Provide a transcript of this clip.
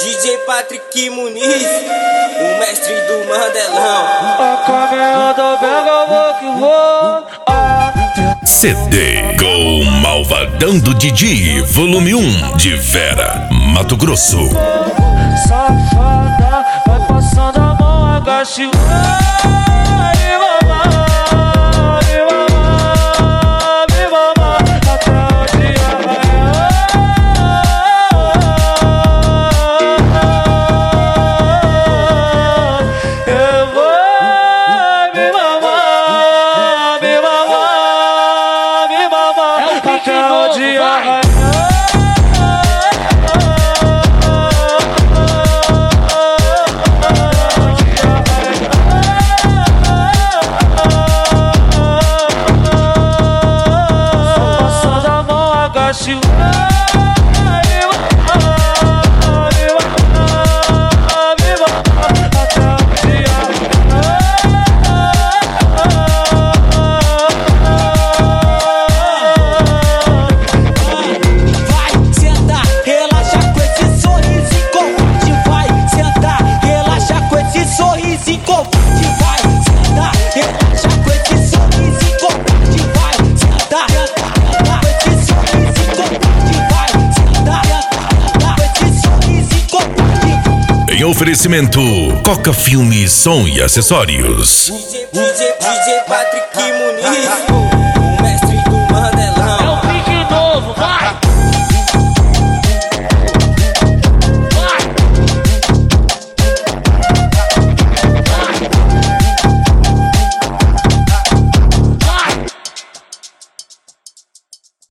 DJ Patrick Muniz, o mestre do Mandelão. A caminhada pega, vou que vou. CD Go Malvadão do Didi, volume 1, de Vera, Mato Grosso. Safada, vai passando a mão, agache. Em oferecimento, Coca Filme, som e acessórios. DJ Patrick Muniz.